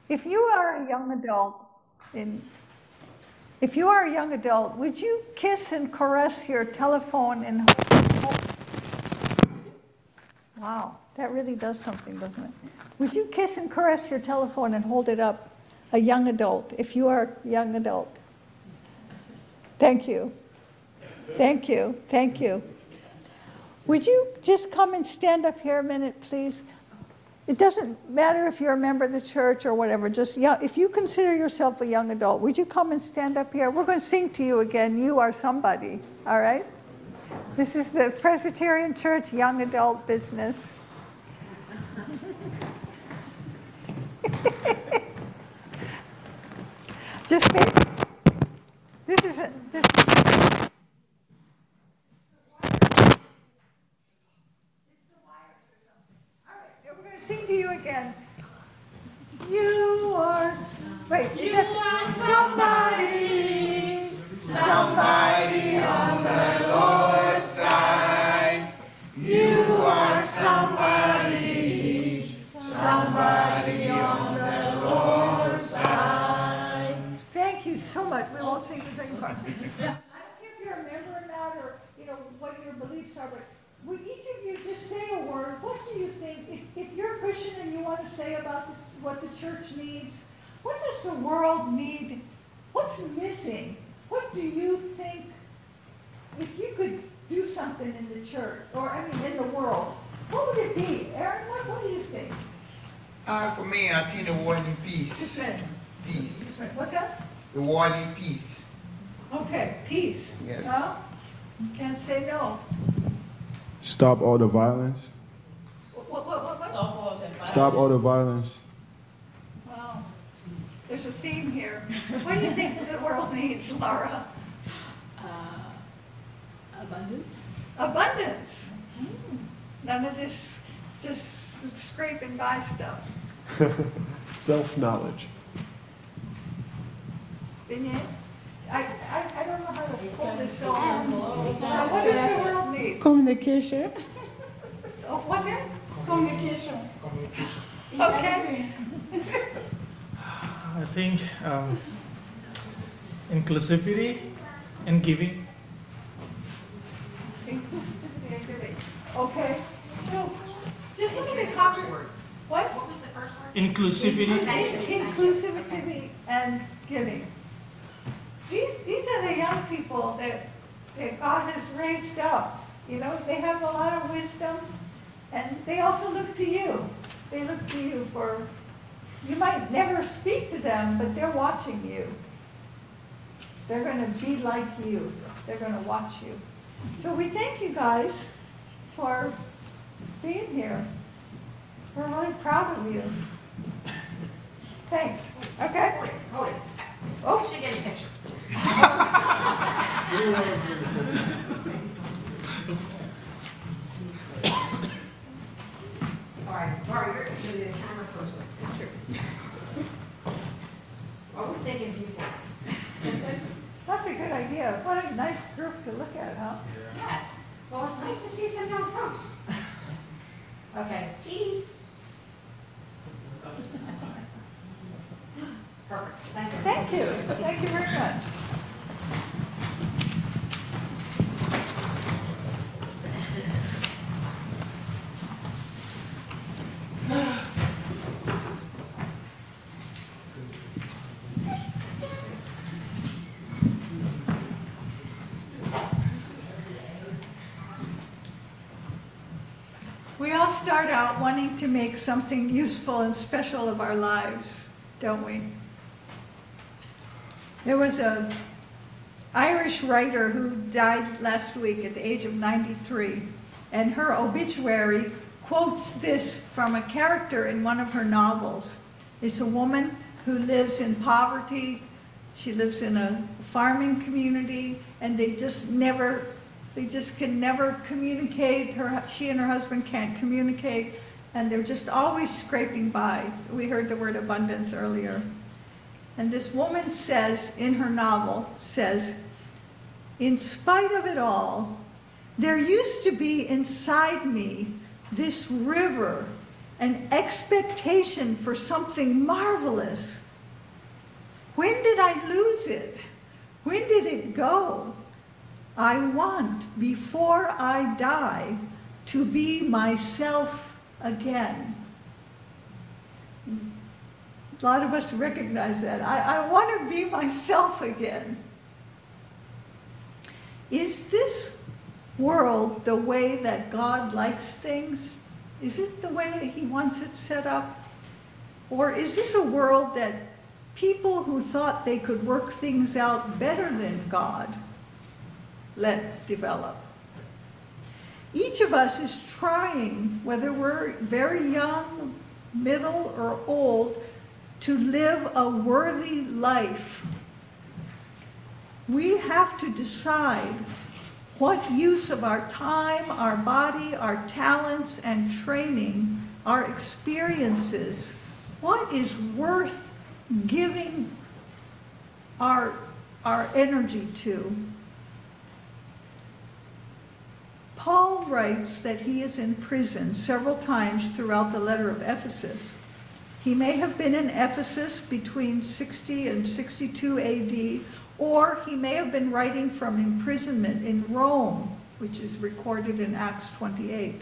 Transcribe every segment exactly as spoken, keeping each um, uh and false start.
If you are a young adult, in, if you are a young adult, would you kiss and caress your telephone and hold, wow, that really does something, doesn't it? Would you kiss and caress your telephone and hold it up, a young adult, if you are a young adult? Thank you. Thank you. Thank you. Would you just come and stand up here a minute, please? It doesn't matter if you're a member of the church or whatever. Just young, if you consider yourself a young adult, would you come and stand up here? We're going to sing to you again. You are somebody, all right? This is the Presbyterian Church Young Adult Business. Just face. This is a, this. Sing to you again. You are, wait, is you that are somebody, somebody on the Lord's side. You are somebody, somebody on the Lord's side. Thank you so much. We won't sing the second part. I don't care if you're a member or not, or you know what your beliefs are, but would each of you just say a word? What do you think, if, if you're a Christian and you want to say about the, what the church needs, what does the world need? What's missing? What do you think, if you could do something in the church, or I mean in the world, what would it be? Aaron, what, what do you think? Uh, for me, I think the world needs peace. Just a minute. Peace. What's that? The world needs peace. Okay, peace. Yes. Well, you can't say no. Stop all the violence. What, what, what, what? Stop all the violence. Stop all the violence. Well, there's a theme here. What do you think the world needs, Laura? Uh, abundance. Abundance. Mm. None of this just scraping by stuff. Self-knowledge. Vignette? I, I, I don't know how to pull this off. Um, Now, what does the world need? Communication. Oh, what's it? Communication. Okay. I think um, inclusivity and giving. Inclusivity and giving. Okay. So, just look at the copy. What? What was the first word? Inclusivity. Inclusivity and giving. These, these are the young people that, that God has raised up. You know, they have a lot of wisdom, and they also look to you. They look to you for, you might never speak to them, but they're watching you. They're going to be like you. They're going to watch you. So we thank you guys for being here. We're really proud of you. Thanks. Okay? Hold it, hold it. Oh, We should get a picture. Sorry, Laura, you're actually the camera person. It's true. Always thinking viewpoints. that's a good idea. What a nice group to look at, huh? Yes. Well, it's nice to see some young folks. Okay, cheese. Perfect. Thank you. Thank you. Thank you very much. We all start out wanting to make something useful and special of our lives, don't we? There was a Irish writer who died last week at the age of ninety-three, and her obituary quotes this from a character in one of her novels. It's a woman who lives in poverty. She lives in a farming community, and they just never, they just can never communicate. Her, she and her husband can't communicate, and they're just always scraping by. We heard the word abundance earlier. And this woman says, in her novel, says, in spite of it all, there used to be inside me this river an expectation for something marvelous. When did I lose it? When did it go? I want, before I die, to be myself again. A lot of us recognize that. I, I want to be myself again. Is this world the way that God likes things? Is it the way that he wants it set up? Or is this a world that people who thought they could work things out better than God let develop? Each of us is trying, whether we're very young, middle, or old, to live a worthy life. We have to decide what use of our time, our body, our talents, and training, our experiences, what is worth giving our, our energy to. Paul writes that he is in prison several times throughout the letter of Ephesus. He may have been in Ephesus between sixty and sixty-two A D, or he may have been writing from imprisonment in Rome, which is recorded in Acts twenty-eight.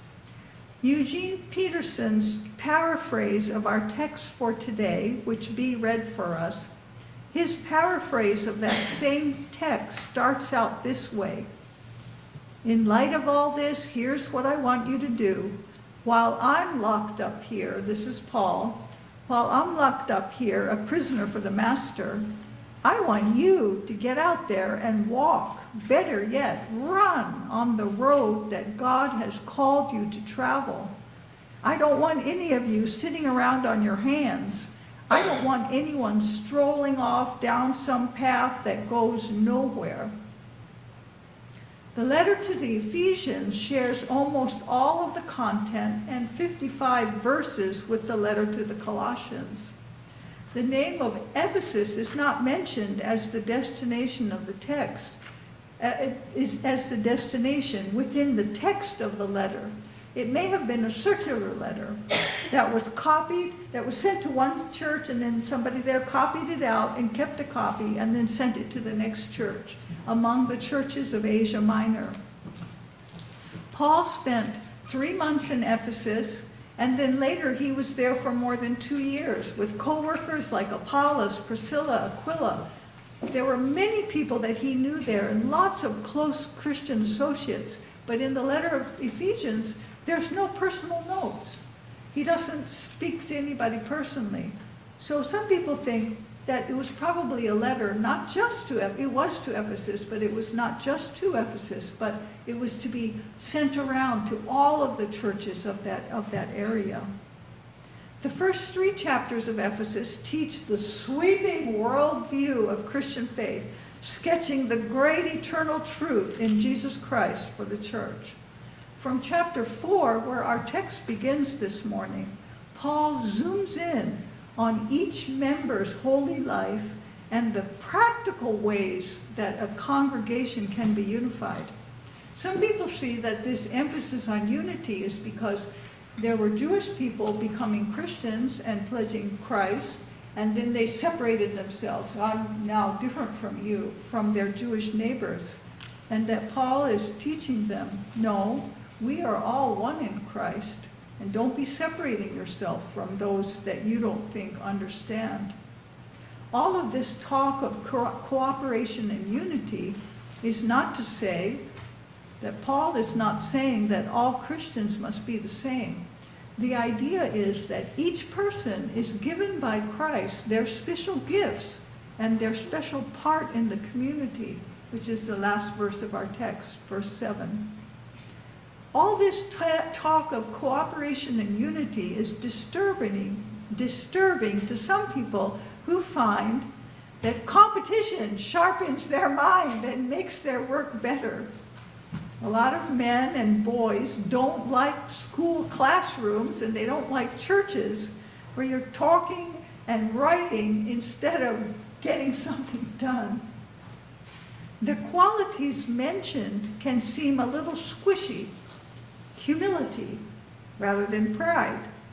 Eugene Peterson's paraphrase of our text for today, which B read for us, his paraphrase of that same text starts out this way. In light of all this, here's what I want you to do. While I'm locked up here, this is Paul, while I'm locked up here, a prisoner for the master, I want you to get out there and walk, better yet, run on the road that God has called you to travel. I don't want any of you sitting around on your hands. I don't want anyone strolling off down some path that goes nowhere. The letter to the Ephesians shares almost all of the content and fifty-five verses with the letter to the Colossians. The name of Ephesus is not mentioned as the destination of the text, uh, it is as the destination within the text of the letter. It may have been a circular letter that was copied, that was sent to one church, and then somebody there copied it out and kept a copy and then sent it to the next church among the churches of Asia Minor. Paul spent three months in Ephesus, and then later he was there for more than two years with co-workers like Apollos, Priscilla, Aquila. There were many people that he knew there and lots of close Christian associates. But in the letter of Ephesians, there's no personal notes. He doesn't speak to anybody personally. So some people think that it was probably a letter not just to, it was to Ephesus, but it was not just to Ephesus, but it was to be sent around to all of the churches of that, of that area. The first three chapters of Ephesus teach the sweeping worldview of Christian faith, sketching the great eternal truth in Jesus Christ for the church. From chapter four, where our text begins this morning, Paul zooms in on each member's holy life and the practical ways that a congregation can be unified. Some people see that this emphasis on unity is because there were Jewish people becoming Christians and pledging Christ, and then they separated themselves. I'm now different from you, from their Jewish neighbors. And that Paul is teaching them, no, we are all one in Christ. And don't be separating yourself from those that you don't think understand. All of this talk of co cooperation and unity is not to say that Paul is not saying that all Christians must be the same. The idea is that each person is given by Christ their special gifts and their special part in the community, which is the last verse of our text, verse seven. All this talk of cooperation and unity is disturbing, disturbing to some people who find that competition sharpens their mind and makes their work better. A lot of men and boys don't like school classrooms, and they don't like churches where you're talking and writing instead of getting something done. The qualities mentioned can seem a little squishy. Humility rather than pride,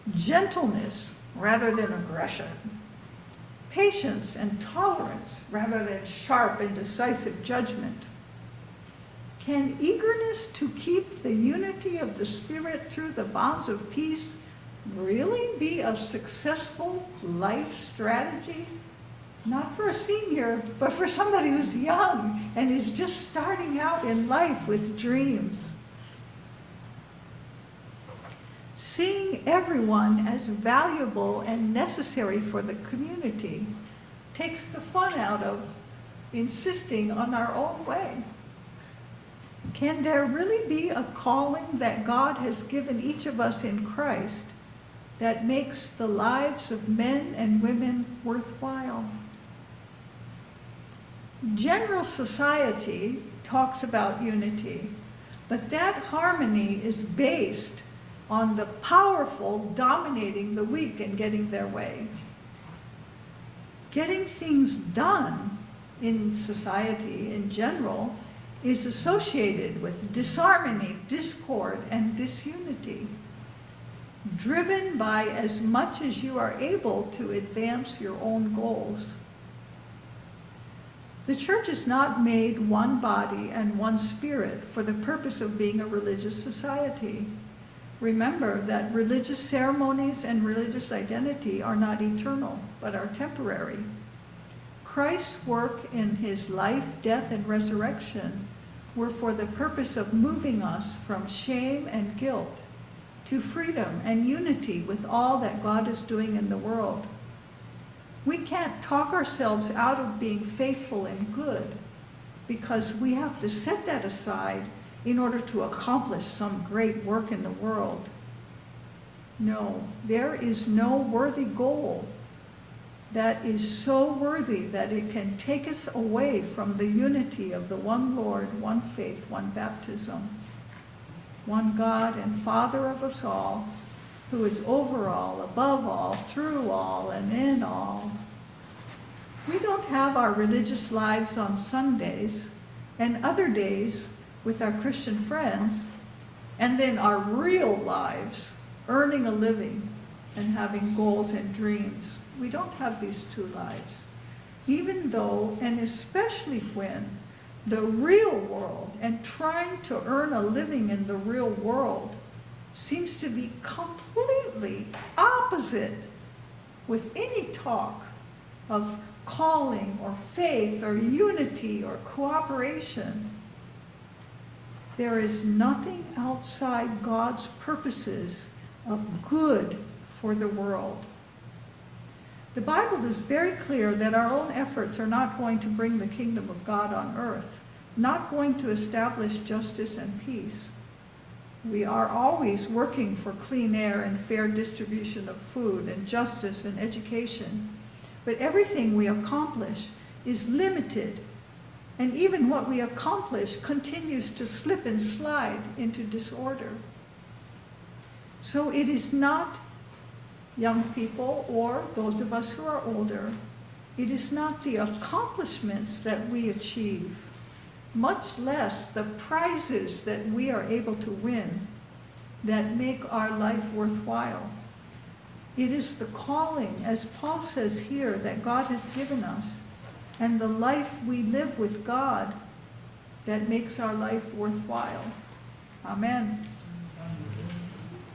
gentleness rather than aggression, patience and tolerance rather than sharp and decisive judgment? Can eagerness to keep the unity of the Spirit through the bonds of peace really be a successful life strategy? Not for a senior, but for somebody who's young and is just starting out in life with dreams. Seeing everyone as valuable and necessary for the community takes the fun out of insisting on our own way. Can there really be a calling that God has given each of us in Christ that makes the lives of men and women worthwhile? General society talks about unity, but that harmony is based on the powerful dominating the weak and getting their way. Getting things done in society in general is associated with disharmony, discord, and disunity, driven by as much as you are able to advance your own goals. The church is not made one body and one spirit for the purpose of being a religious society. Remember that religious ceremonies and religious identity are not eternal, but are temporary. Christ's work in his life, death, and resurrection were for the purpose of moving us from shame and guilt to freedom and unity with all that God is doing in the world. We can't talk ourselves out of being faithful and good because we have to set that aside in order to accomplish some great work in the world. No, there is no worthy goal that is so worthy that it can take us away from the unity of the one Lord, one faith, one baptism, one God and Father of us all, who is over all, above all, through all, and in all. We don't have our religious lives on Sundays and other days with our Christian friends, and then our real lives, earning a living and having goals and dreams. We don't have these two lives. Even though, and especially when, the real world and trying to earn a living in the real world seems to be completely opposite with any talk of calling or faith or unity or cooperation. There is nothing outside God's purposes of good for the world. The Bible is very clear that our own efforts are not going to bring the kingdom of God on earth, not going to establish justice and peace. We are always working for clean air and fair distribution of food and justice and education. But everything we accomplish is limited, and even what we accomplish continues to slip and slide into disorder. So it is not, young people or those of us who are older, it is not the accomplishments that we achieve, much less the prizes that we are able to win, that make our life worthwhile. It is the calling, as Paul says here, that God has given us, and the life we live with God that makes our life worthwhile. Amen.